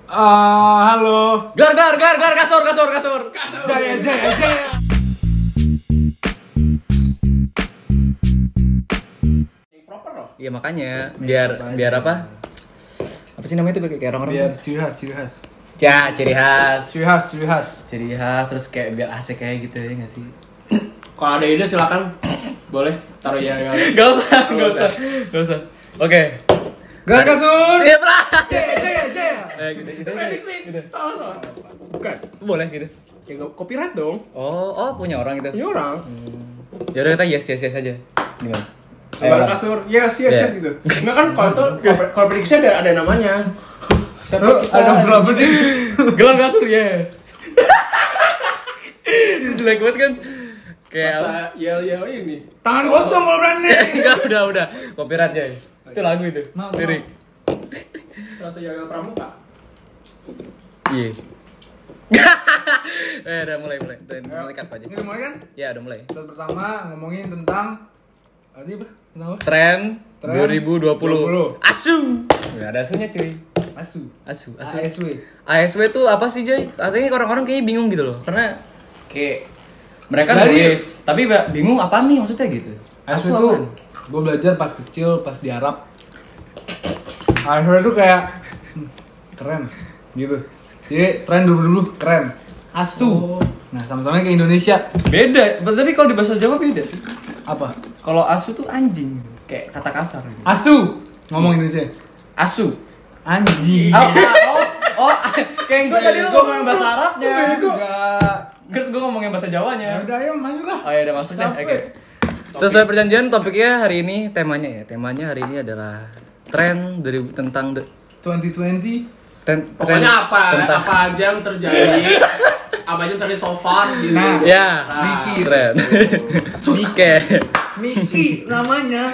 Halo. Gar, kasur. Jaya. Proper loh. Iya makanya biar apa? Apa sih namanya itu kayak orang-orang? Biar ciri khas. Ya, ciri khas. Ciri khas. Terus kayak biar asik kayak gitu ya nggak sih? Kalau ada ide silakan. Boleh taruh ya. Gak usah. Oke. Gar kasur. Iya, Bra. Jaya. Gitu. Salah. Bukan. Boleh gitu. Ya copyright dong. Oh, punya orang gitu. Ini orang. Ya udah kita yes aja. Gimana? Sebar kasur. Yes Yeah. gitu. Enggak kan kalau itu kalau prediksi ada namanya. Ada berapa nih? Gelang kasur yes. Jelek banget kan? Kayak Masa yel ini. Tangan kosong kalau berani. Enggak, udah. Copyright aja. Itu lagu itu. Lirik. Serasa yel pramuka. Iya. Udah mulai. Mulai cut aja. Ini udah mulai kan? Ya, udah mulai. Episode pertama ngomongin tentang ini apa? Tentang apa? Tren 2020. 2020. Asu. Enggak ada asunya, cuy. Asu. ASW. ASW tuh apa sih, Jay? Artinya orang-orang kayaknya bingung gitu loh. Karena kayak mereka nulis, tapi bingung apa nih maksudnya gitu. ASW itu gue belajar pas kecil, pas di Arab. ASW itu kayak keren gitu. Jadi tren 2020 keren. Asu. Nah, sama-sama kayak Indonesia. Beda, tapi kalau di bahasa Jawa beda sih. Apa? Kalau asu tuh anjing, kayak kata kasar gitu. Asu. Ngomong Indonesia. Asu. Anjing. Oh, kayak gue tadi lu ngomongin bahasa Arabnya. Enggak. Terus gue ngomongin bahasa Jawanya. Udah ayo masuk lah. Oh ya udah masuk deh. Capek. Oke. Sesuai perjanjian topiknya hari ini temanya hari ini adalah tren tentang 2020. Pokoknya apa aja yang terjadi. Apa aja yang terjadi so far di Nah. Ya, Miki. tren. Miki namanya.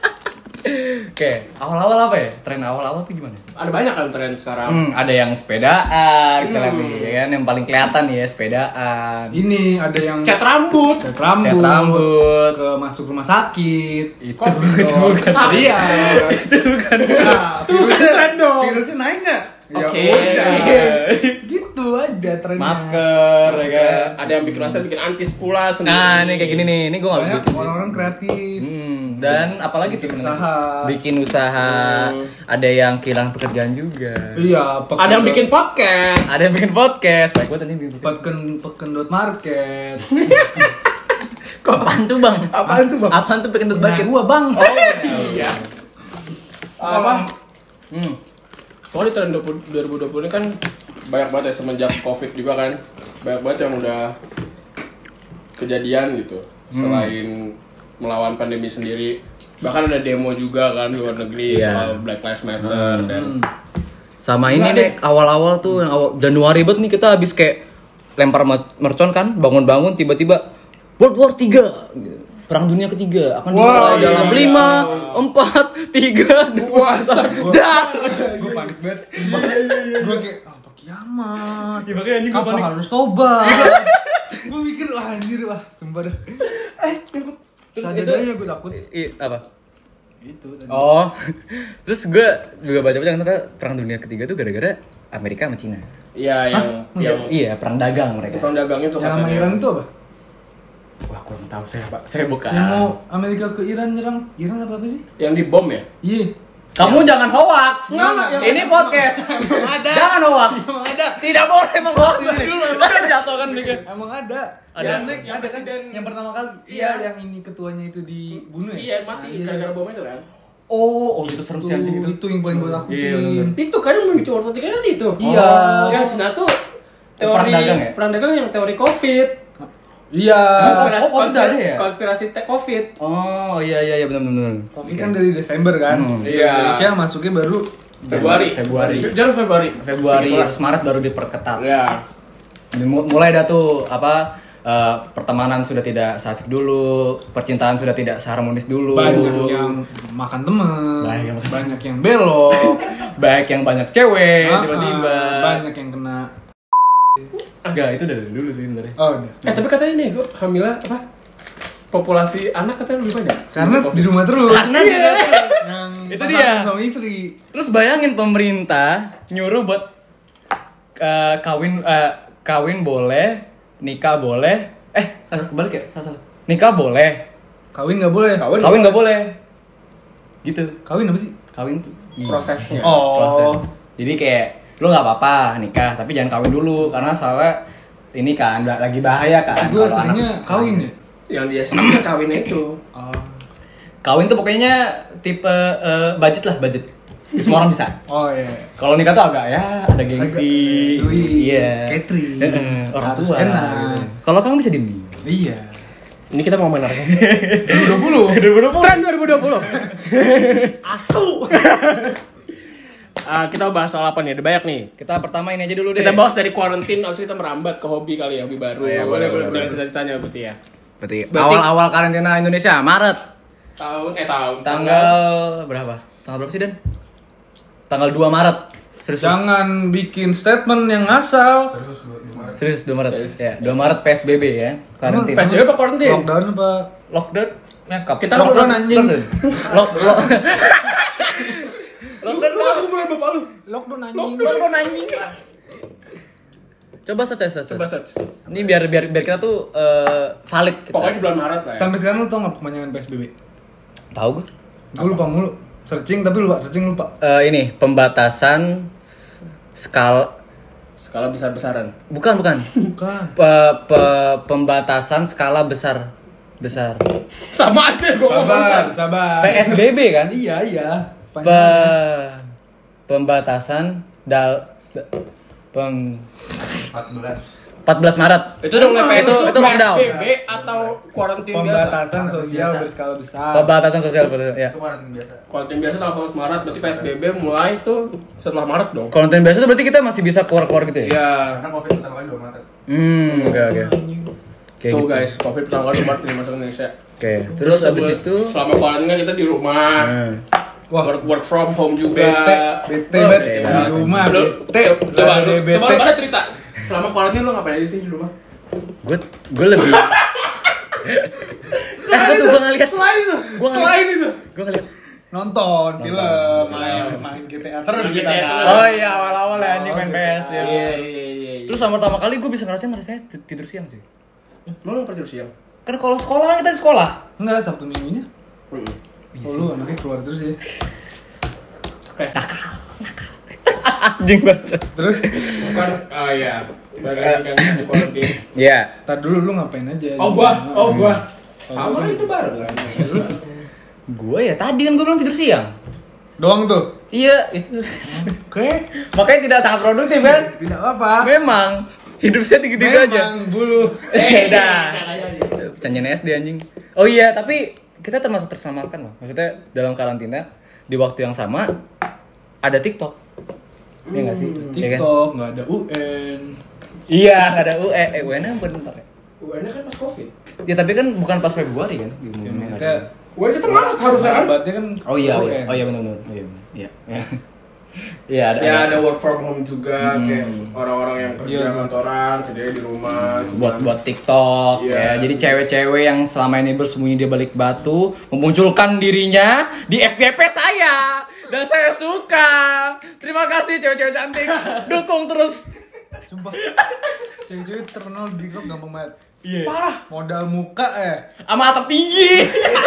Oke, awal-awal apa ya? Tren awal-awal tuh gimana? Ada banyak kan tren sekarang. Ada yang sepedaan, kita lihat nih, ya kan? Yang paling kelihatan nih ya sepedaan. Ini ada yang Cat rambut. cat Cat rambut. ke masuk rumah sakit. Itu Kesal. Iya. itu bukan. Nah, Tren dong. virusnya naik nggak? Oke. Ya udah. Gitu aja trennya. Masker, ya kan? Ada yang bikin masker, bikin antis pula sendiri. Nah, ini kayak gini nih. Ini gue nggak Banyak bikin sih. orang-orang kreatif. Dan apalagi tuh Bikin kena- usaha. bikin usaha. Ada yang kehilangan pekerjaan juga. Iya, Ada yang bikin podcast. Ada yang bikin podcast. Baik banget ini bikin podcast. peken.market. Apaan tuh, Bang? Apaan tuh bikin Punya market? gua, Bang. Iya. Apa? Soalnya di tahun 2020 ini kan banyak banget ya semenjak COVID juga kan. Banyak banget yang udah kejadian gitu. Selain melawan pandemi sendiri, bahkan ada demo juga kan di luar negeri Iya. soal Black Lives Matter dan Sama ini nih awal-awal tuh yang awal Januari banget nih kita habis kayak lempar mercon kan, bangun-bangun tiba-tiba World War 3. Perang Dunia Ketiga akan dimulai dalam 5, 4, 3, 2, 1. Dar. Gue panik banget. Gue kayak apa kiamat? Ya makanya anjing gua Apa panik. harus tobat? Gue mikir wah anjir wah, sumpah dah. Terus Sadar-sadarnya gue takut. Apa? Gitu tadi. Oh. Terus gue juga baca-baca ternyata Perang Dunia Ketiga tuh gara-gara Amerika sama Cina. iya yang Iya, perang dagang mereka. perang dagang itu Yang sama Iran itu apa? Wah, kurang tahu saya bukan. Yang mau Amerika ke Iran nyerang Iran apa sih? yang dibom ya. Iya. Kamu jangan hoax. Enggak, Ini podcast. Jangan hoax. Tidak boleh emang hoax di sini. Kan jatuh kan dikit. Emang ada. Ada. Yang presiden yang pertama kali. Iya. Yang ini ketuanya itu dibunuh ya? Iya, mati gara-gara bom itu kan. Oh, itu serem sih anjing itu. Itu yang paling gue takutin. Iya, bener. Itu kan yang memicu World War III kan itu. Iya. Yang Cina tuh teori Perang dagang ya? perang dagang yang teori COVID. Iya. COVID ada ya? Konspirasi COVID. Oh, iya benar. Covid kan dari Desember kan. Iya. Indonesia masuknya baru Februari. Januari Februari. Februari terus Maret baru diperketat. Ya. Mulai dah tuh apa pertemanan sudah tidak seasik dulu, percintaan sudah tidak seharmonis dulu. banyak yang makan temen, Banyak banyak yang belok, baik yang banyak cewek tiba-tiba. banyak yang kena. Enggak, itu dari dulu sih sebenarnya. Oh, udah. Tapi katanya nih, gua Hamila apa? Populasi anak katanya lebih banyak. Karena di rumah terus. Karena yang Itu dia. sama istri. Terus bayangin pemerintah nyuruh buat kawin boleh, nikah boleh. Salah kebalik ya? Salah. Nikah boleh, Kawin nggak boleh. kawin nggak boleh. Gitu. Kawin apa sih? Kawin tuh prosesnya. proses. Jadi kayak lu nggak apa-apa nikah, tapi jangan kawin dulu karena soalnya ini kan lagi bahaya kan. Gue kalau seringnya anak- kawin ya. Yang dia sendiri kawinnya itu. Kawin tuh pokoknya tipe budget lah, budget. Semua orang bisa. Oh iya. Kalau nikah tuh agak ya ada gengsi. Duit, Iya. catering. Orang Harus tua. enak. Gitu. Kalau kamu bisa diem. Iya. Ini kita mau main apa sih? 2020. Tren 2020. Asu. Kita bahas soal apa nih? Ada banyak nih. Kita pertama ini aja dulu deh. Kita bahas dari quarantine, habis itu kita merambat ke hobi kali ya, hobi baru. Oh, iya, boleh, boleh, Dari boleh. cita-citanya berarti ya. Berarti Berarti- awal-awal karantina Indonesia Maret. Tahun. Tanggal berapa? Tanggal berapa sih, Dan? Tanggal 2 Maret. Serius. Jangan bikin statement yang ngasal. Serius 2 Maret. Serius. Ya, 2 Maret PSBB ya. Karantina. PSBB apa quarantine? Lockdown apa? Lockdown. Nyakap. Kita Lockdown belum- anjing. Lockdown. Lu gak kumpulan bapak lu? Lockdown anjing. Lockdown anjing. Coba search. Coba search. Ini biar kita tuh valid kita. Pokoknya di bulan Maret lah ya. Sampai sekarang lu tau nggak kepanjangan PSBB? Tahu gue. Gue lupa mulu. Searching tapi lupa. Ini pembatasan skala Skala besar-besaran. bukan Bukan. pembatasan skala besar. Sama aja gua ngomong besar. Sabar. PSBB kan? Iya. Pembatasan 14 Maret. Itu dong Itu lockdown. PSBB atau quarantine biasa? Pembatasan sosial berskala besar. Pembatasan sosial ya. Quarantine biasa tanggal 14 Maret, berarti PSBB mulai tuh setelah Maret dong. Konten biasa tuh berarti kita masih bisa keluar gitu ya? Iya. Karena COVID pertama kali 2 Maret. Oke. Kayak Tuh gitu. guys, COVID pertama kali Maret ini masuk Indonesia. Oke. Terus abis itu selama quarantine kan kita di rumah. Wah. Work from home juga. Bete Lu- banget di rumah. Lu, Bete. coba lu pada cerita. Selama quarantine lu ngapain aja sih di rumah? gue lebih apa tuh gue ngeliat Selain itu. Gua ngeliat. Selain itu. gue ngeliat Nonton film, main GTA terus Main kita. GTA kan. terus. oh iya awal-awal ya anjing main PS ya Iya. terus sama pertama kali gue bisa ngerasain tidur siang cuy Lu ngapain tidur siang? kan kalau sekolah kan kita di sekolah Enggak, Sabtu Minggunya. Oh, lu anaknya keluar terus ya. anjing banget Terus, Bukan, iya. Balik lagi kan di quarantine. iya tar dulu lu ngapain aja? Oh gua. Sama kan itu bareng kan. gue ya tadi kan gue bilang tidur siang Doang tuh. iya itu Oke. makanya tidak sangat produktif kan Tidak apa-apa. memang hidup saya gitu-gitu aja Memang bulu. dah Canjen SD anjing. Oh iya, tapi kita termasuk terselamatkan loh. Maksudnya dalam karantina di waktu yang sama ada TikTok. Iya enggak sih? Iya kan? TikTok, nggak ada UN. Iya, nggak ada UN-nya bentar ya. UN-nya kan pas COVID. Ya tapi kan bukan pas Februari kan? Kita UN kita Maret harusnya kan? sahabatnya kan. Oh iya, UN. oh iya benar-benar. Iya. Iya, ada. Ya ada work from home juga, kayak orang-orang yang Iya, kerja tuh. kantoran, kerja di rumah. buat TikTok Iya. ya. Jadi cewek-cewek yang selama ini bersembunyi di balik batu memunculkan dirinya di FYP saya dan saya suka. Terima kasih cewek-cewek cantik. Dukung terus. Sumpah. Cewek-cewek terkenal di TikTok gampang banget. Iya. Parah. Modal muka ya. Sama atap tinggi.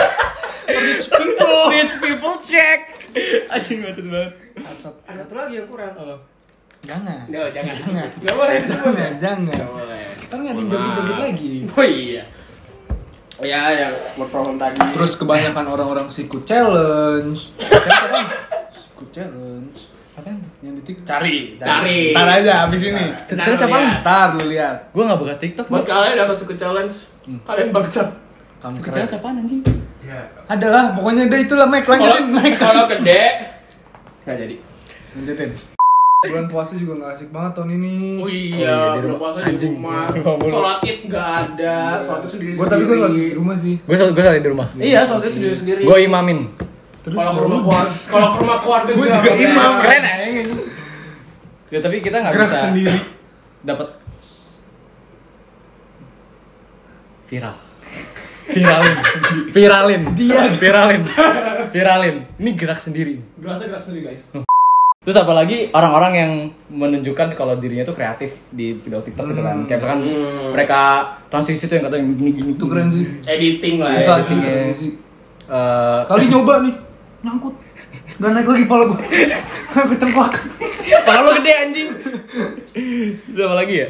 Rich people check. Anjing banget. Satu lagi yang kurang. Jangan. Jangan. Jangan. Nggak boleh disebut ya? Jangan. Nggak boleh. Kan nggak ada yang joget-joget lagi. Oh iya. Ya, yang work from home tadi. Terus kebanyakan orang-orang siku challenge. Siku challenge. Apa yang di TikTok? Cari. Ntar aja abis ini. Sekarang siapa? Ntar lu lihat. Gua enggak buka TikTok. Buat kalian yang masuk ke challenge, kalian bangsat. Kamu Sekarang keren. siapa anjing? Iya. Adalah, pokoknya udah itulah Mike. Lanjutin Mike. Kalau gede, nggak jadi. Lanjutin. Bulan puasa juga nggak asik banget tahun ini. Oh iya, iya, di belum rumah. puasa di rumah. Sholat id nggak ada, sholat id sendiri. Gua tapi gua lagi di rumah sih. Gue selalu di rumah. Iya, sholat id sendiri sendiri. Gue imamin. Terus Kalau ke rumah keluarga Gua juga imam. Keren ya? Ya tapi kita nggak gerak bisa sendiri. dapat viral. Viralin. Dia viralin. Ini gerak sendiri. Berasa gerak sendiri guys. Terus apalagi orang-orang yang menunjukkan kalau dirinya tuh kreatif di video TikTok gitu kan. Kayak kan mereka transisi tuh yang katanya gini-gini. Itu keren sih. Editing lah. Bisa Ya. sih, keren sih. Eh, Kali nyoba nih, nyangkut. Gak naik lagi kepala gue. Aku cengklak. Padahal lo gede anjing. Terus apa lagi ya?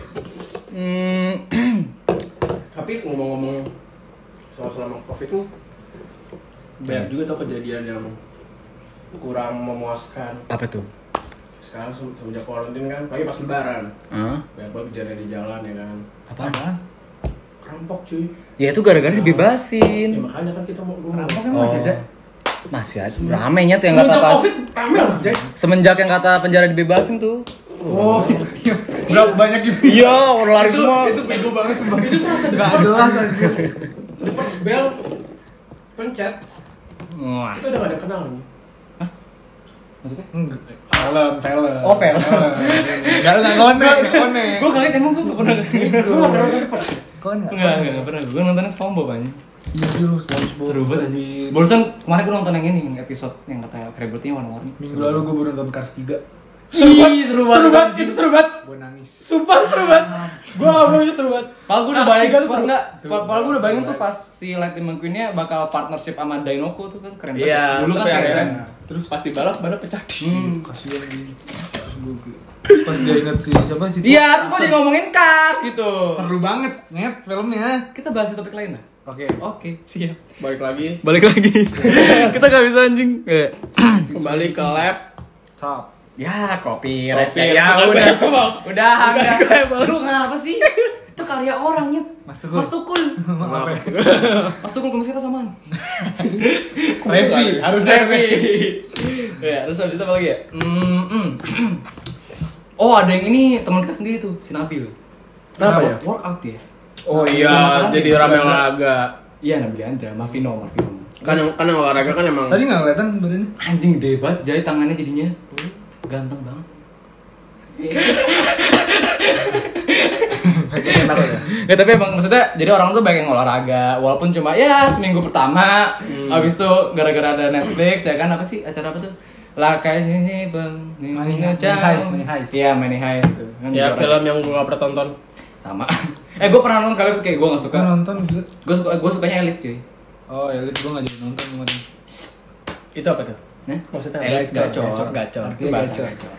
Tapi ngomong-ngomong soal selama Covid tuh banyak juga tuh kejadian yang kurang memuaskan. Apa tuh? Sekarang semenjak quarantine kan, lagi pas lebaran. Hah? Banyak banget kejadian di jalan ya kan. Apaan? Kerampok cuy. Ya itu gara-gara dibebasin. Ya makanya kan kita mau Kerampok kan masih ada. Masih ada. Rame nyet yang kata Semenjak pas. Covid rame lah, Jay. Semenjak yang kata penjara dibebasin tuh. Oh, iya. Berapa banyak gitu? Iya, udah lari semua. Itu bego banget tuh, Bang. Itu serasa Gak jelas anjir. the first bell pencet. Wah. Itu udah gak ada kenal nih. Maksudnya? Enggak. Film. Oh, film. Enggak konek. Gue kaget emang gue gak pernah. Lu gak pernah nonton Depan? Konek. Enggak pernah. Gue nontonnya SpongeBob aja. Iya sih lu SpongeBob. Seru banget. Barusan kemarin gue nonton yang ini, yang episode yang kata keributannya warna-warni. Minggu lalu gue baru nonton Cars 3. Seru banget. Itu seru banget. Gue nangis. Sumpah seru banget. Gua gak mau seru banget. Padahal gue udah Cars bayangin 3 tuh seru. Padahal gue udah bayangin tuh pas si Lightning McQueen-nya bakal partnership sama Dinoco tuh kan keren banget. Iya, Dulu kan tapi kayak akhirnya keren. terus pasti balap badan pecah. Kasihan gini. Pas dia ingat si siapa sih? Iya, terus kok jadi ngomongin Cars gitu. Seru banget, net filmnya. Kita bahas topik lain lah. Oke. Siap. Balik lagi Balik lagi. Kita gak bisa anjing. kembali ke lab. Cap. Ya, copyright. Copyright. Ya Bukan udah. Lu ngapa sih? Itu karya orang ya. Mas Tukul. Mas Tukul. Maaf ya. Mas Tukul kumis kita samaan. Revi, harusnya Revi. Ya, terus habis itu apa lagi ya? Oh, ada yang ini teman kita sendiri tuh, si Nabil. Kenapa ya? Workout ya? Oh Nah, iya, makanan jadi ya, rame olahraga. olahraga. Iya, Nabil Andra, Mavino. Kan yang olahraga kan emang Tadi nggak kelihatan badannya. Anjing gede banget, jahit tangannya jadinya. Ganteng banget. Ya tapi emang maksudnya jadi orang tuh banyak yang olahraga walaupun cuma ya seminggu pertama habis itu gara-gara ada Netflix ya kan apa sih acara apa tuh lah kayak sini bang Money Heist. Iya Money Heist itu kan ya orang- film yang gua gak pernah tonton. sama gue pernah nonton sekali terus kayak gue nggak suka Gue nonton gila. gue sukanya Elite cuy. Oh, Elite gue nggak jadi nonton kemarin. Itu apa tuh? Nah, Maksudnya Elite gacor, gacor gacor. itu Artinya bahasa gacor. gacor.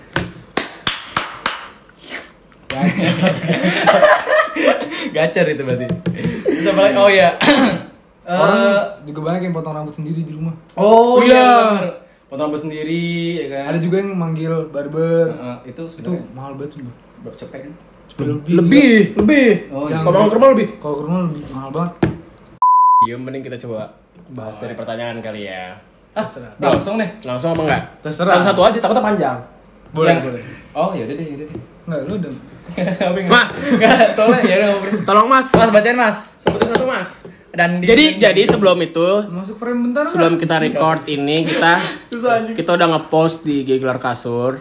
Gacor itu berarti. Terus apa lagi? Oh iya. Orang juga banyak yang potong rambut sendiri di rumah. Oh iya. iya. bener. Potong rambut sendiri ya kan. Ada juga yang manggil barber. Itu Itu sebenarnya mahal banget sumpah. berapa cepet kan? Lebih. Oh, Yang- Kalau ke rumah lebih. Kalau ke rumah lebih mahal banget. Iya, mending kita coba bahas dari pertanyaan kali ya. langsung deh. Langsung apa enggak? Terserah. Satu-satu aja, takutnya panjang. Boleh, Yang- boleh. Oh, yaudah deh. Enggak, lu udah. Mas, Enggak, soalnya ya udah ngobrol. tolong Mas. Mas bacain Mas. Sebutin satu Mas. Dan Jadi sebelum itu, Masuk frame bentar nggak? sebelum kita record ini kita udah ngepost di IG Gelar Kasur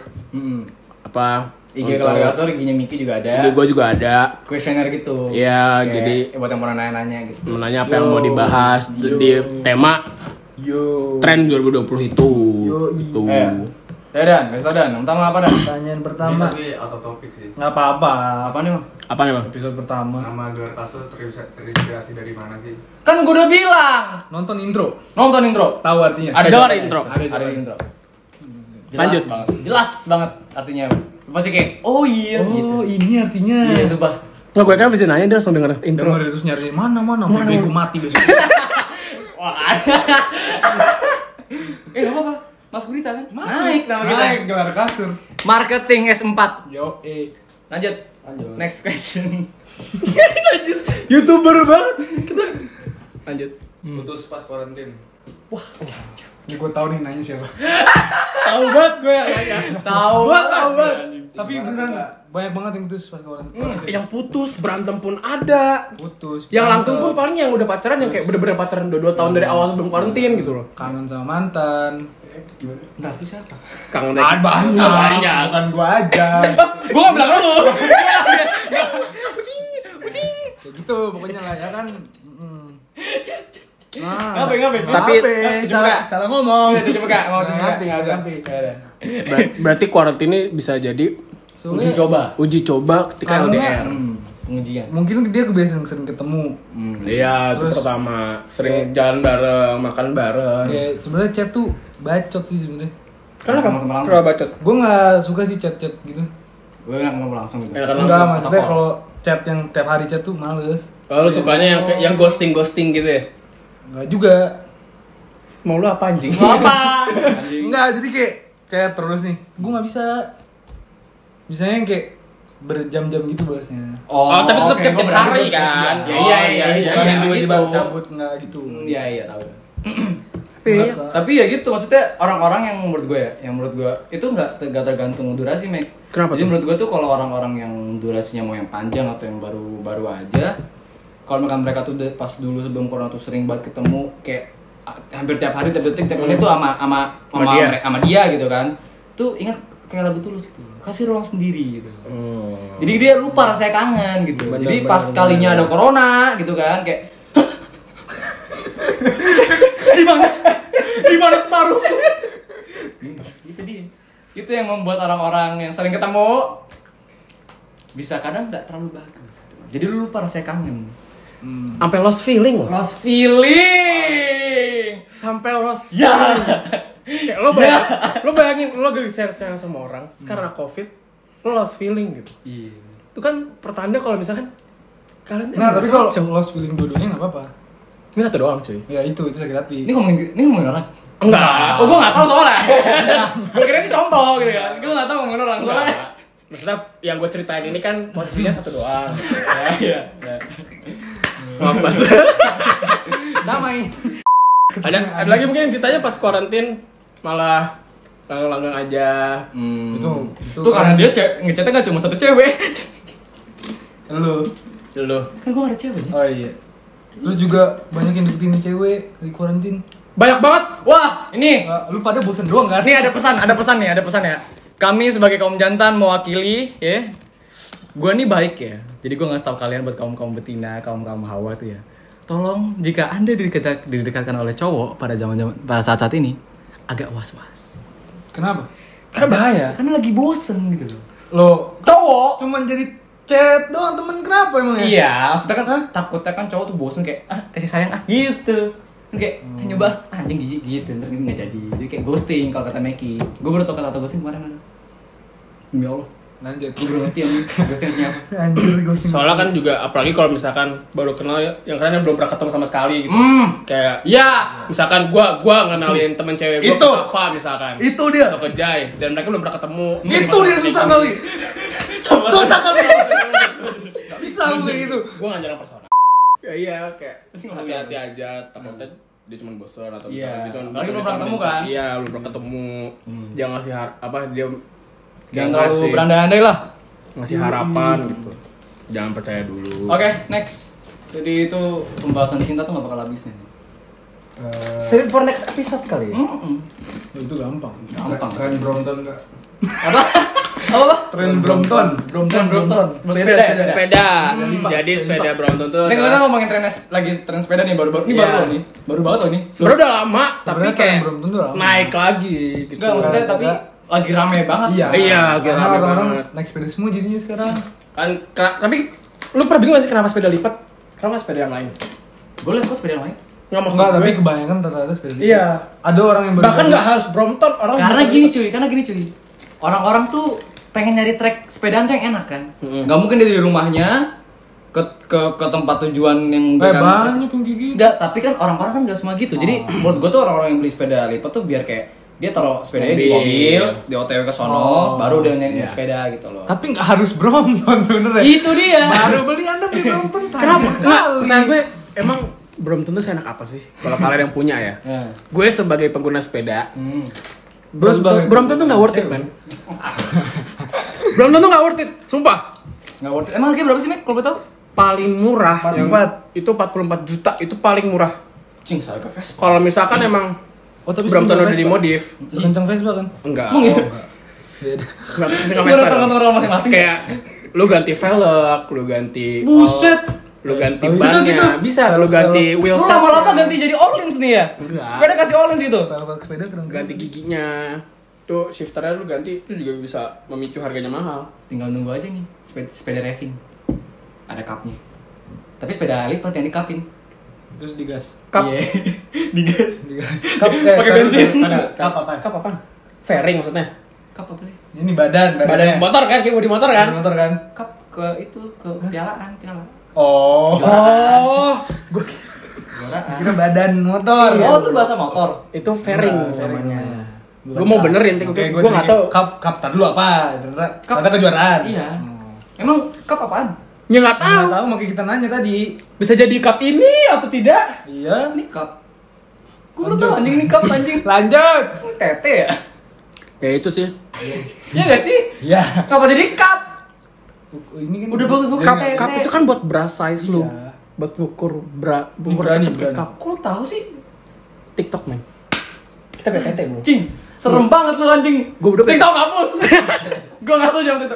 apa IG kelar kasur, IG-nya Miki juga ada. IG gue juga ada. Kuesioner gitu. Iya, Kayak jadi buat yang mau nanya-nanya gitu. menanya apa yang mau dibahas di tema Yo. tren 2020 itu. Yoi. Itu. Ya Dan, kasih tau Dan. Pertama apa Dan? Pertanyaan pertama. Tapi out of topic sih. Nggak apa-apa. Apa nih Bang? Apa nih, Bang? Episode pertama. Nama gelar kasur terinspirasi dari mana sih? Kan gue udah bilang. Nonton intro. Nonton intro. Tahu artinya? Ada Dengar juga. intro. Ada intro. Jelas Lanjut. banget. Jelas banget artinya. Pasti kayak oh iya gitu. Oh, ini artinya. Iya, sumpah. Nggak, gue kan bisa nanya dia langsung denger intro. Denger terus nyari mana sampai gue mati besok. Wah, ada. Enggak apa-apa. Mas Gurita kan? Naik nama kita. Naik gelar kasur. Marketing S4. Yo, Lanjut. Next question. YouTuber banget. Lanjut. Putus pas karantin. Ini gue tahu nih nanya siapa. Tahu banget gue ya. Tahu. Gua tahu banget. Tapi Gimana beneran juga? banyak banget yang putus pas kawan. Yang putus, berantem pun ada. Putus. Yang langgeng pun paling yang udah pacaran yang kayak bener-bener pacaran 2 tahun dari awal sebelum karantin gitu loh. kangen sama mantan. Entar itu siapa? Kangen Ada banyak. Bukan gua aja. Gua enggak bilang lu. Kayak gitu pokoknya lah ya kan. Ngapain? Tapi- Coba Kak. salah ngomong. Coba Kak, mau coba Kak. Ngerti, Nggak usah. ngerti. Berarti kuarantin bisa jadi Uji coba. ketika Karena- LDR. Pengujian. Mungkin dia kebiasaan sering ketemu. Iya, itu Terus- pertama. Sering jalan bareng, makan bareng. Kayak sebenarnya chat tuh bacot sih sebenarnya. Kenapa? Langsung. Kenapa bacot? Gue nggak suka sih chat-chat gitu. Gue nggak ngomong langsung gitu. Enakan Enggak, langsung. maksudnya Atau kalau chat yang tiap hari chat tuh males. Kalau lu sukanya yang ghosting gitu ya? Enggak juga. Mau lu apa anjing? Apa? Enggak, jadi kayak chat terus nih. Gue nggak bisa. Bisanya yang kayak berjam-jam gitu bahasnya. Oh, tapi tetap oke, tiap gua berharap hari gitu. kan? Iya, Oh, iya. Bukan yang gitu. tiba-tiba cabut enggak gitu. Iya, tahu. Enggak. Tapi ya gitu, maksudnya orang-orang yang menurut gue itu nggak tergantung durasi, Mek. Kenapa Jadi tuh? menurut gue tuh kalau orang-orang yang durasinya mau yang panjang atau yang baru aja, kalau misalkan mereka tuh pas dulu sebelum corona tuh sering banget ketemu kayak hampir tiap hari, tiap detik, tiap menit tuh sama dia gitu kan. Tuh ingat kayak lagu Tulus gitu. Kasih ruang sendiri gitu. Jadi dia lupa rasanya kangen gitu. Bener, Jadi bener, pas bener. kalinya ada corona gitu kan kayak di mana separuh? Itu dia. Itu yang membuat orang-orang yang sering ketemu bisa kadang nggak terlalu bagus. Jadi lu lupa rasanya kangen. Sampai lost feeling loh. Lost feeling. Sampai lost. Ya. Kayak lo bayangin lo lagi sayang sama orang, sekarang ada Covid, lo lost feeling gitu. Iya. Itu kan pertanda kalau misalkan kalian Nah, tapi kalau cocok. lost feeling dua-duanya nggak apa-apa. Ini satu doang cuy. Ya itu sakit hati. Ini ngomongin orang. Enggak. Oh, gue nggak tahu soalnya. Gue kira ini contoh gitu kan. Gue nggak tahu ngomongin orang soalnya. Maksudnya yang gue ceritain ini kan posisinya satu doang. Iya. Mampus. Damai. ada lagi mungkin yang ceritanya pas karantin malah langgang aja. Itu karena dia ngechatnya nggak cuma satu cewek. Lu. Lu. Kan gue gak ada ceweknya. Oh iya. Terus juga banyak yang deketin cewek di kuarantin. Banyak banget. Wah, ini Lu pada bosen doang kan? Nih ada pesan ya. Kami sebagai kaum jantan mewakili ya. Gua nih baik ya. Jadi gua ngasih tahu kalian buat kaum betina, kaum Hawa tuh ya. Tolong jika Anda didekatkan oleh cowok pada saat-saat ini agak was-was. Kenapa? Karena bahaya. Karena lagi bosen gitu loh. Lo Cowok. cuman jadi chat doang temen kenapa emang ya? Iya, maksudnya kan takutnya kan cowok tuh bosen kayak kasih sayang gitu. Terus kayak nyoba anjing jijik gitu, ntar gitu nggak jadi. Jadi kayak ghosting kalau kata Meki. Gue baru tau kata ghosting kemarin ada. Demi Allah. Lanjut. Gue belum ngerti anjing ghosting artinya apa. Anjir ghosting. Soalnya kan juga apalagi kalau misalkan baru kenal ya, yang kalian belum pernah ketemu sama sekali gitu. Kayak Ya, misalkan gua ngenalin temen cewek gua Itu. ke Kava misalkan. itu dia. Atau ke Jai dan mereka belum pernah ketemu. Itu dia susah kali. Susah kali. Gak bisa lu kayak gitu. Gua nggak jarang personal. Ya iya kayak hati-hati aja takutnya dia cuma bosan atau Iya. misalkan dia cuma Apalagi belum pernah ketemu kan? Iya, belum pernah ketemu. Jangan ngasih dia Jangan terlalu berandai-andai lah. ngasih harapan gitu. Jangan percaya dulu. Oke, next. Jadi itu pembahasan cinta tuh gak bakal habisnya. Save for next episode kali. Itu gampang. Gampang. Tren Brompton enggak? Apa? Apa? Tren Brompton. Brompton. Sepeda. Jadi sepeda Brompton tuh. Ini kita ngomongin tren sepeda nih baru ini baru Iya. loh nih. Baru banget loh nih. Sebenarnya udah lama, tapi Sebenarnya kayak tren Brompton tuh lama. naik lagi gitu. Enggak, maksudnya tapi lagi rame banget. Iya. Iya, lagi Karena rame orang-orang banget. naik sepeda semua jadinya sekarang. Kan tapi lu pernah bingung gak sih kenapa sepeda lipat? Kenapa nggak sepeda yang lain? Gue liat kok sepeda yang lain. Nggak maksud Enggak, gue. tapi kebanyakan rata-rata sepeda. Iya. Ada orang yang Bahkan nggak harus Brompton, orang Karena gini cuy. Orang-orang tuh pengen nyari trek sepedaan tuh yang enak kan. Gak mungkin dia dari rumahnya ke tempat tujuan yang banyak yang kayak gitu. Enggak, tapi kan orang-orang kan gak semua gitu. Jadi menurut gue tuh orang-orang yang beli sepeda lipat tuh biar kayak dia taruh sepedanya di mobil, di OTW ke sono, baru dia nyanyi sepeda gitu loh. Tapi nggak harus Brompton sebenarnya. Itu dia. Baru beli Anda beli Brompton. Kenapa? Nggak, pertanyaan gue emang Brompton tuh seenak apa sih? Kalau kalian yang punya ya. Nah. Gue sebagai pengguna sepeda, sebagai- Brompton tuh nggak worth it, man. Brompton tuh nggak worth it, sumpah. Nggak worth it. Emang harganya berapa sih, Mek? Kalau gue tau? Paling murah, 44. itu 44 juta, itu paling murah. Cing, saya ke Vespa. Kalau misalkan emang Oh, tapi Brompton sekencang udah Vespa. dimodif, Sekencang Vespa kan? enggak. Emang iya? Beda. Enggak sih Gue udah tengah-tengah masing-masing. Kayak lu ganti velg, lu ganti Buset. lu ganti Bisa bannya, gitu? bisa lu ganti wheel Lu set, lama-lama ganti jadi Orleans nih ya? Enggak. Sepeda kasih Orleans gitu? Velg sepeda keren. ganti giginya. Itu itu shifternya lu ganti, itu juga bisa memicu harganya mahal. Tinggal nunggu aja nih sepeda racing. Ada cupnya. Tapi sepeda lipat yang dikapin. Terus digas. Cup. Iya. Digas. Pakai bensin. Cup apa? Cup apa? Fairing maksudnya. Cup apa sih? Ini badan. Badan motor kan, kayak bodi motor kan? Motor kan? Cup ke piala. Oh. Juaraan. Kira badan motor. Oh, itu bahasa motor. Itu fairing Enggak, namanya. namanya. Gue mau benerin, gue nggak tahu. Cup tar dulu apa? Cup. Kata kejuaraan. Iya. Emang cup apaan? Ya nggak tahu. Nggak tahu, makanya kita nanya tadi. Bisa jadi cup ini atau tidak? Iya. Ini cup. Gue baru tahu anjing ini cup anjing. Lanjut. Ini tete ya? Ya itu sih. Iya gak sih? Iya. Kenapa jadi cup? Ini kan Udah bagus Cup, tete. cup itu kan buat bra size lu. Iya. Buat ukur bra, ukur Berani, tetep berani. cup. Kok lu tahu sih? TikTok men. Kita pakai tete bro. Cing, serem banget lu anjing. Gua udah TikTok hapus. Gua enggak tahu jam TikTok.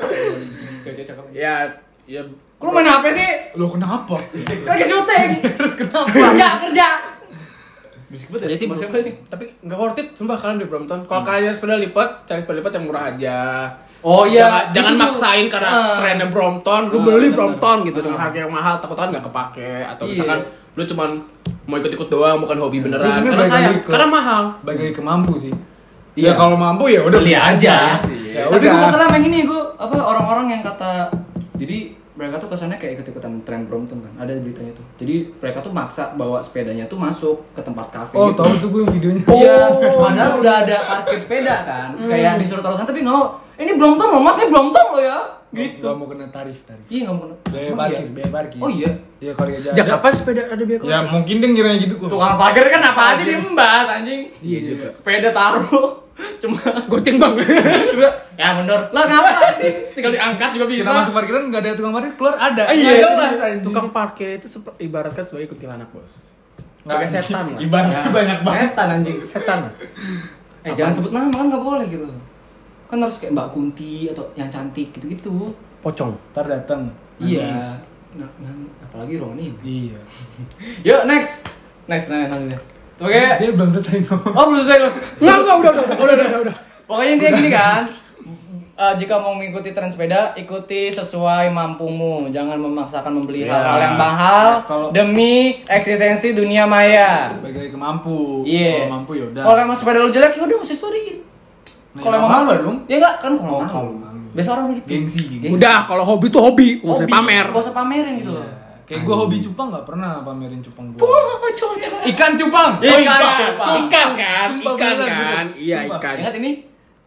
Ya, Lu main HP sih? Lo kenapa? Lagi syuting. Terus kenapa? Kerja. Bisik banget ya sih Mas siapa nih? tapi nggak worth it, sumpah kalian di Brompton. Kalau kalian sepeda lipat, cari sepeda lipat yang murah aja. Oh iya, Jangan gitu. maksain karena trennya Brompton, lu beli Brompton gitu dengan harga yang mahal, takut kan nggak kepake atau Iya. misalkan lu cuman mau ikut-ikut doang, bukan hobi beneran. Terus ini Karena balik sayang, lagi ke- karena mahal. Bagi lagi ke mampu sih. Iya. Ya kalau mampu ya udah Beli aja. Ya Tapi gua udah. kesel sama yang ini orang-orang yang kata jadi mereka tuh kesannya kayak ikut-ikutan tren Brompton kan. Ada beritanya tuh. Jadi mereka tuh maksa bawa sepedanya tuh masuk ke tempat kafe Oh, gitu. tahu tuh gue yang videonya. Iya, padahal udah ada parkir sepeda kan. Kayak disuruh taruh sana tapi nggak mau. Ini Brompton loh, Mas, ini Brompton loh ya. Gitu. Gak mau kena tarif. Iya nggak mau. Biaya Emang parkir, iya? biaya parkir. Oh iya. Iya kalau aja Sejak ada. kapan sepeda ada biaya Ya mungkin dia ngiranya gitu. Tukang parkir kan apa aja diembat anjing. Iya juga. Sepeda taruh. Cuma Goceng bang. ya bener. Lah ngapa anjing? Tinggal diangkat juga bisa. Kita masuk parkiran nggak ada tukang parkir, keluar ada. Iya, Nggak jelas, anjing. tukang parkir itu ibaratkan sebagai kuntilanak bos. Nggak, Kayak setan lah. Ibaratnya Ya, banyak banget. setan anjing. Setan. Jangan sebut nama kan nggak boleh gitu. Kan harus kayak Mbak Kunti atau yang cantik gitu-gitu. Pocong. Ntar datang. Iya. Nah, apalagi ruangan ini. Iya. Yuk next pertanyaan. Oke. Dia belum selesai ngomong. Oh belum selesai lu. Enggak, udah. Pokoknya intinya gini kan. Jika mau mengikuti tren sepeda, ikuti sesuai mampumu. Jangan memaksakan membeli Ya. hal-hal yang mahal Kalau- demi eksistensi dunia maya. Bagi lagi ke mampu. Iya. Kalau mampu ya udah. Kalau emang sepeda lu jelek, ya udah mesti storyin. Nah, Kalau ya emang apa mahal dong? Ya enggak kan kalau Oh, mahal. kalau mahal. Biasa orang begitu. Gengsi. Udah, kalau hobi tuh hobi, nggak usah Hobi. pamer. Gak usah pamerin gitu Iya. loh. Kayak gue hobi cupang nggak pernah pamerin cupang gue. Cowok. Ikan cupang. Ikan Ikan cupang. kan, Sumpah ikan beneran, kan. beneran. Iya, Sumpah. ikan. Ingat ini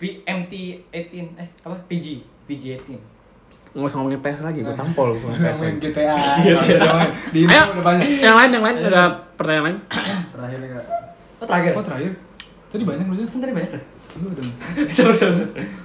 PMT18 apa? PG18. Nggak usah ngomongin PS lagi, gue tampol sama PS. Main GTA. Udah main. Di Ayo, udah banyak. yang lain, ada pertanyaan lain? Terakhir nih kak. Oh terakhir. Oh terakhir. Tadi banyak maksudnya. Pesan tadi banyak kan? Lu udah masuk. Sama-sama.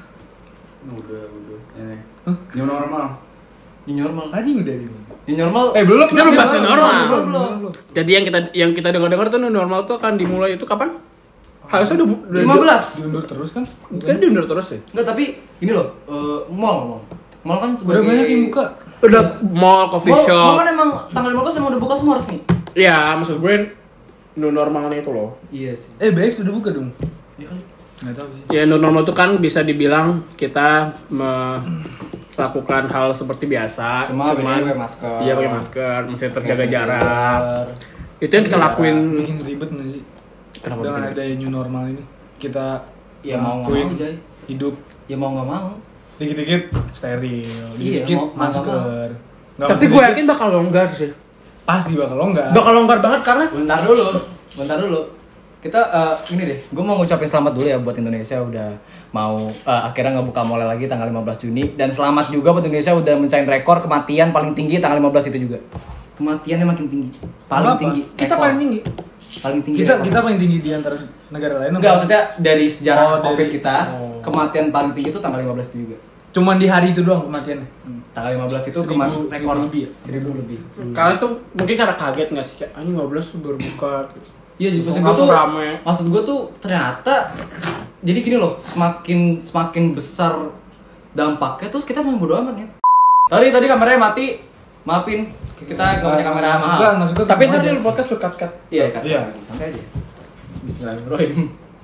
Udah. Ini. New normal. New normal. Tadi udah di. New normal. Belum. Kita belum bahas new normal. Belum. Jadi yang kita dengar tuh new normal tuh akan dimulai itu kapan? Harusnya udah 15. Diundur terus kan? Kan diundur terus ya. Enggak, tapi gini loh, mall. Mall kan Udah sebagai banyak yang buka. Udah mall, coffee Mall shop. kan emang tanggal 15 emang udah buka semua resmi. Iya, maksud gue new normalnya itu loh. Iya sih. BX udah buka dong. Iya kali. Nggak tahu sih. Ya new normal itu kan bisa dibilang kita melakukan hal seperti biasa. Cuma bedanya pakai masker. Iya pakai masker, mesti terjaga Pakai jarak. sanitizer. Itu yang kita lakuin. Bikin ribet nggak sih? Kenapa Dengan bikin? ada new normal ini kita Ya mau nggak ngelakuin mau, Jay. hidup Ya mau nggak mau. dikit-dikit steril, Iya, dikit-dikit mau nggak masker. Nggak Tapi mau gue dikit, yakin bakal longgar sih. pasti bakal longgar. Bakal longgar banget karena Bentar dulu. Kita ini deh, gue mau ngucapin selamat dulu ya buat Indonesia udah mau akhirnya ngebuka mall lagi tanggal 15 Juni dan selamat juga buat Indonesia udah mencapai rekor kematian paling tinggi tanggal 15 itu juga. Kematiannya makin tinggi. Paling Kenapa? tinggi. kita Rekor. paling tinggi. Paling tinggi. Kita rekor. kita paling tinggi di antara negara lain. Enggak, maksudnya dari sejarah Oh, Covid dari- kita, oh. kematian paling tinggi itu tanggal 15 itu juga. Cuman di hari itu doang kematiannya. Tanggal 15 itu 1000 rekor lebih ya? 1000 lebih. Kalian tuh mungkin karena kaget nggak sih? Kayak anjing 15 tuh baru buka. Iya, maksud gue Langsung tuh rame. maksud gue tuh ternyata jadi gini loh, semakin besar dampaknya terus kita semakin bodo amat ya. Tadi kameranya mati. Maafin, kita nggak punya kamera mahal. Maksudnya Tapi tetap tadi aja. lu podcast lu cut. Iya, kan. Iya. Santai aja. Bismillahirrahmanirrahim.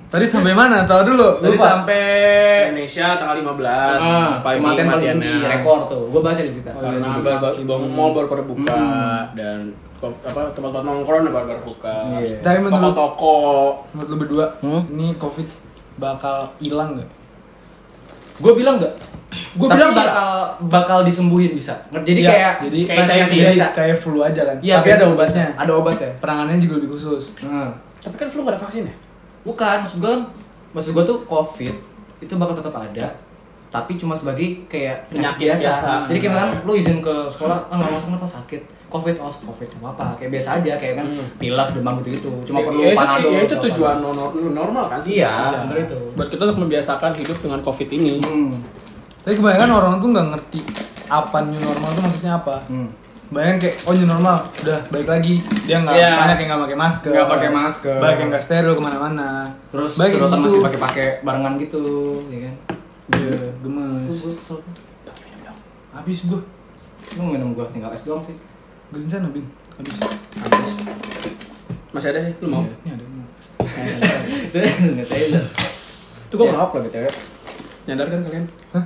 Tadi sampai mana? Tahu dulu. Tadi Lupa. sampai Indonesia tanggal 15 kematian paling tinggi rekor tuh. Gua baca di berita. Karena mall baru pada buka dan tempat-tempat nongkrong udah baru buka. Iya. Tapi menurut Toko-toko. menurut lu berdua, ini COVID bakal hilang nggak? Gue bilang enggak. Gue Tapi bilang iya. bakal disembuhin bisa. Jadi Iya, kayak jadi kayak penyakit saya biasa. kayak flu aja kan. Iya, Tapi kayak ada flu. obatnya. Ada obatnya. Penanganannya juga lebih khusus. Tapi kan flu gak ada vaksin ya? Bukan, maksud gue tuh COVID itu bakal tetap ada, tapi cuma sebagai kayak penyakit Penyakit biasa. biasa. Jadi kayak misalkan lu izin ke sekolah, nggak masuk kenapa sakit, COVID apa, kayak biasa aja, kayak kan pilek, demam gitu. Cuma perlu panadol. Ya itu atau tujuan apa. normal kan? Iya, sebenarnya itu. Buat kita untuk membiasakan hidup dengan COVID ini. Tapi kebanyakan orang tuh nggak ngerti apa new normal tuh maksudnya apa. Bayangin kayak new normal udah balik lagi, dia nggak Iya. banyak yang nggak pakai masker, Nggak pakai masker. banyak yang nggak steril kemana-mana. Terus Banyak yang sedotan gitu. masih pakai barengan gitu, ya kan? Iya, Tuh gemes. gue kesel tuh. Habis gua, Lu minum gue tinggal es doang sih. gelinsan Bin. Habis. Masih ada sih, lu mau? Ini ada. Itu nggak tahu. Itu gue maaf lah gitu ya. Nyadar kan kalian?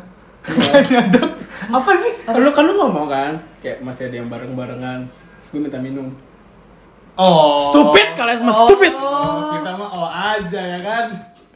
Apa sih? Lu kan lu ngomong kan, kayak masih ada yang bareng-barengan. Terus gue minta minum. Oh. Stupid kalian semua stupid. Oh, kita mah aja ya kan.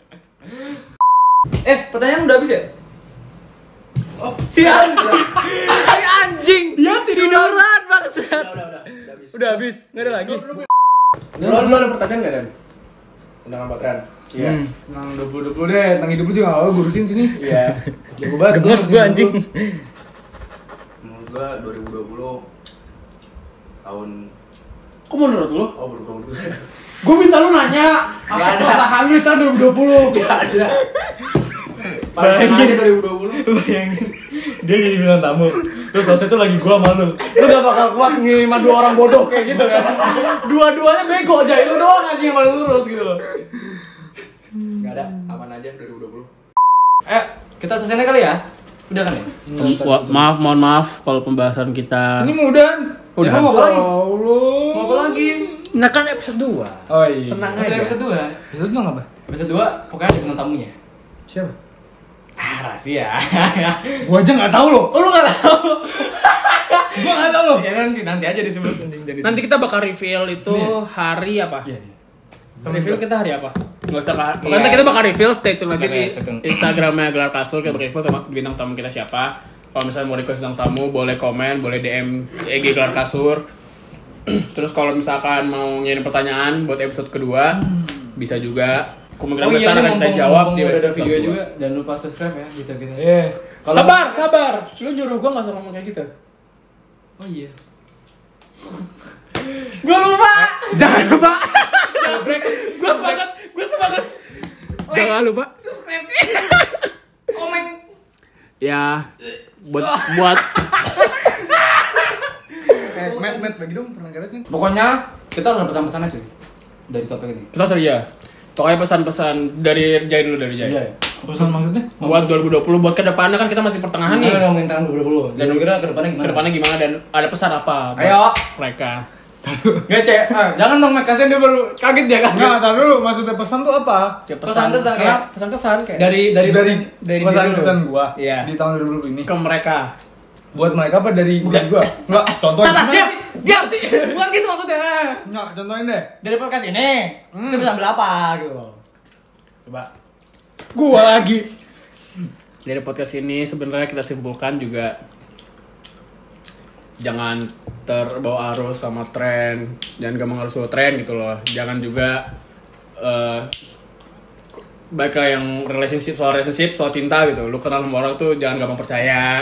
Pertanyaan udah habis ya? Oh, si anjing. Si anjing. Dia tiduran bangsat. Udah habis, nggak ada lagi. Lu ada pertanyaan nggak Dan? Tentang apa Tren? Iya. Nang 2020 deh, tentang hidup lu juga gak apa gurusin sini. Iya. Jago banget. Gemes gue anjing. Menurut gua 2020 tahun Kok menurut lu? oh berubah. Gue minta lu nanya apa keresahan lu tahun 2020? Gak ada. Paling aja 2020. Bayangin dia jadi bintang tamu. Terus waktu itu lagi gua malu. Lu gak bakal kuat ngirim 2 orang bodoh kayak gitu kan. Dua-duanya bego aja, lu doang aja yang paling lurus gitu loh. Gak ada. Aman aja 2020. Kita selesai kali ya? Udah kan ya? Mohon maaf kalau pembahasan kita. Ini mau udah. Udah. Mau apa lagi? Allah. Mau apa lagi? Nah kan episode 2. Oh iya. Tenang Masih ada aja. episode 2. Episode itu apa? Episode 2 pokoknya ada bintang tamunya. Siapa? Rahasia. Gua aja nggak tahu loh. Oh lu gak tahu? Gua nggak tahu loh. Ya nanti aja disebut anjing. Nanti kita bakal reveal itu hari apa? Iya. Reveal kita hari apa? Nggak usah lah. Iya. Nanti kita bakal reveal, stay tune aja Oke, di stay tune. Instagramnya Gelar Kasur, kita reveal sama bintang tamu kita siapa. Kalau misalnya mau request bintang tamu, boleh komen, boleh DM IG Gelar Kasur. Terus kalau misalkan mau ngirim pertanyaan buat episode kedua, bisa juga. Kemungkinan besar akan kita jawab di udah ada episode video kedua. juga. Jangan lupa subscribe ya gitu. Iya. Sabar. Lu nyuruh gua nggak usah ngomong kayak gitu. Oh iya. Gua lupa. Jangan lupa. Gua semangat. Jangan lupa. Subscribe. Komen. Ya, buat Matt, bagi dong pernah karet kan? Pokoknya kita harus dapat pesan-pesannya cuy. Dari topik ini. kita seria. Pokoknya pesan-pesan dari Jai dulu dari Jai. Iya. Pesan maksudnya? Buat 2020, buat kedepannya kan kita masih pertengahan nih. Kita ngomongin tahun 2020. Dan lu kira ke depannya gimana? Kedepannya gimana dan ada pesan apa? buat Ayo. mereka. Ngece. Jangan dong kasihan dia baru kaget dia kan. Nggak, tahu dulu maksudnya pesan tuh apa? Ya, Pesan-pesan kayak- pesan-pesan kayak Dari pesan-pesan gua Iya. di tahun 2020 ini. ke mereka. Buat mereka apa dari gua? Enggak, contohin. Salah dia. Diam sih. Bukan gitu maksudnya. Enggak, contohin deh. Dari podcast ini kita bisa ambil apa gitu loh. Coba. Gua lagi. Dari podcast ini sebenarnya kita simpulkan juga jangan terbawa arus sama tren, jangan gampang harus bawa tren gitu loh. Jangan juga baik yang relationship, soal cinta gitu. Lu kenal sama orang tuh jangan gampang percaya.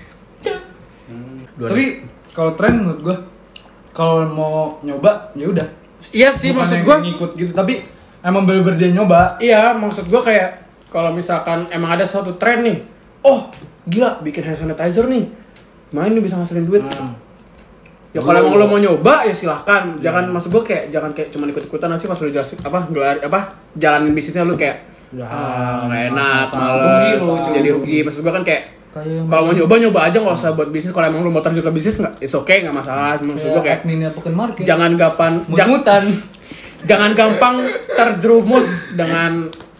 Tapi kalau tren menurut gua kalau mau nyoba ya udah. Iya sih, Bukan maksud yang gua ngikut gitu, tapi emang bener-bener dia nyoba. iya, maksud gua kayak kalau misalkan emang ada suatu tren nih, oh gila bikin hand sanitizer nih, main nih bisa ngasilin duit. Ya kalau emang lo mau nyoba ya silahkan. Jangan maksud gua kayak jangan kayak cuma ikut-ikutan nanti pas lu jelasin jalanin bisnisnya lu kayak nggak enak, males, Rugi lu, jadi rugi. Maksud gua kan kayak Kayak kalau mau nyoba aja nggak usah buat bisnis. Kalau emang lu mau terjun ke bisnis nggak, it's okay nggak masalah. Maksud gua kayak adminnya token jangan market. Mut-mutan. jangan gampang terjerumus dengan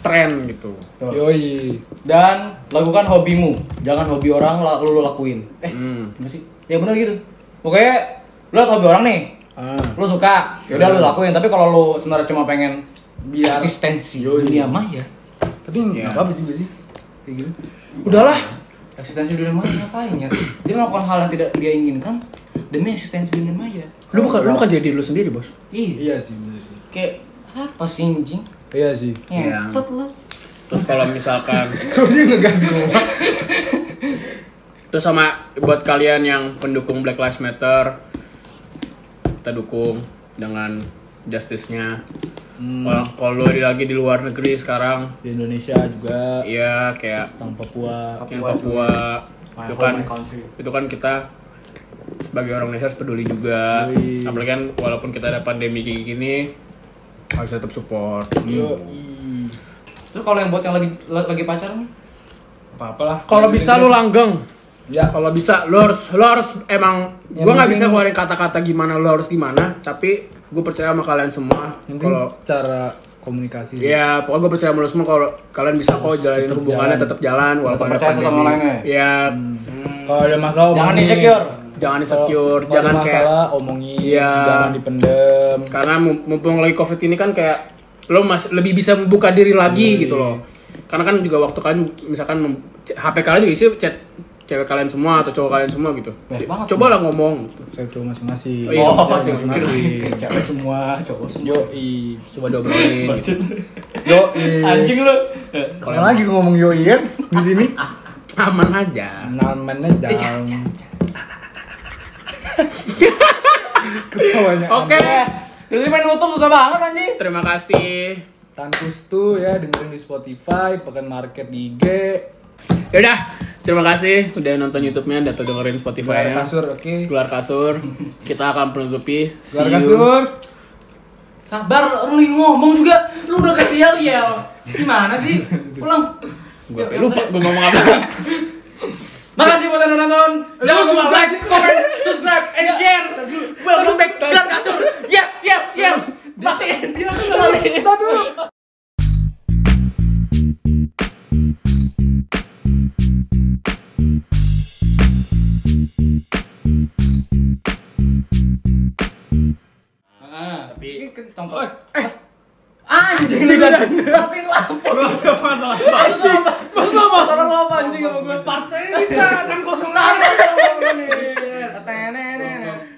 tren gitu. Yoi. Dan lakukan hobimu, jangan hobi orang lu lakuin. Gimana sih? Ya benar gitu. Pokoknya lu liat hobi orang nih, lu suka, yaudah lu lakuin. Tapi kalau lu sebenarnya cuma pengen Biar eksistensi dunia maya, tapi enggak apa-apa juga sih. Kayak gitu. Udahlah. eksistensi dunia maya ngapain ya? Dia melakukan hal yang tidak dia inginkan demi eksistensi dunia maya. Lu bukan jadi diri lu sendiri, Bos. Iya sih, bener sih. Kayak apa sih anjing? Iya sih. Ngentot lu. Terus kalau misalkan Dia ngegas gua. terus sama buat kalian yang pendukung Black Lives Matter, kita dukung dengan justice-nya. Kalau lagi di luar negeri sekarang, Di Indonesia juga ya kayak tentang Papua. yang Papua My itu home, kan my country. itu kan kita sebagai orang Indonesia harus peduli juga. Yoi. Apalagi kan walaupun kita ada pandemi kayak gini harus tetap support. Yoi. Terus kalau yang buat yang lagi pacaran nih? Apa-apa lah. Kalau bisa lu langgeng. Ya. Kalau bisa lu harus emang Yang gua nggak penting- bisa keluarin kata-kata gimana lu harus gimana, tapi gue percaya sama kalian semua. Yang penting Kalau cara komunikasi sih. ya pokoknya gue percaya sama lu semua kalau kalian bisa kok jalanin Tetap hubungannya jalan. tetap jalan walaupun Tetap ada percaya satu sama pandemi. lainnya. Ya, Kalau ada masalah Jangan omongin. insecure. jangan insecure, Kalau jangan ada kayak masalah omongin, Iya. jangan dipendem. karena mumpung lagi covid ini kan kayak lo masih lebih bisa membuka diri lagi gitu loh. Karena kan juga waktu kalian misalkan HP kalian juga isi chat cewek kalian semua atau cowok kalian semua gitu. Banyak banget. Coba lah ngomong. Saya cowok masing-masing. Oh, iya, masing-masing. Cewek semua, cowok semua. Yoi. Coba diobrolin. Gitu. Yoi. Anjing lu. Kalau lagi ngomong yoi kan di sini. Aman aja. Namanya jangan. Ketawanya. Oke. Jadi main nutup susah banget anjing. Terima kasih. Tankus tuh ya dengerin di Spotify, Pekan Market di IG. Yaudah, terima kasih udah nonton YouTube-nya dan dengerin Keluar Spotify-nya. kasur, oke. Keluar kasur. Kita akan penutupi. See Keluar you. kasur. Sabar, lu ngomong juga. Lu udah kasih yel. Gimana sih? Pulang. Gue lupa gue ngomong apa. Makasih buat yang udah nonton. Jangan lupa like, comment, subscribe, and share. Welcome back Keluar Kasur. Yes, yes, yes. Matiin. Matiin. Tapi Contoh. Anjing matiin lampu. Anjing. Masalah lu apa anjing sama gue? Part saya kita dan kosong lagi.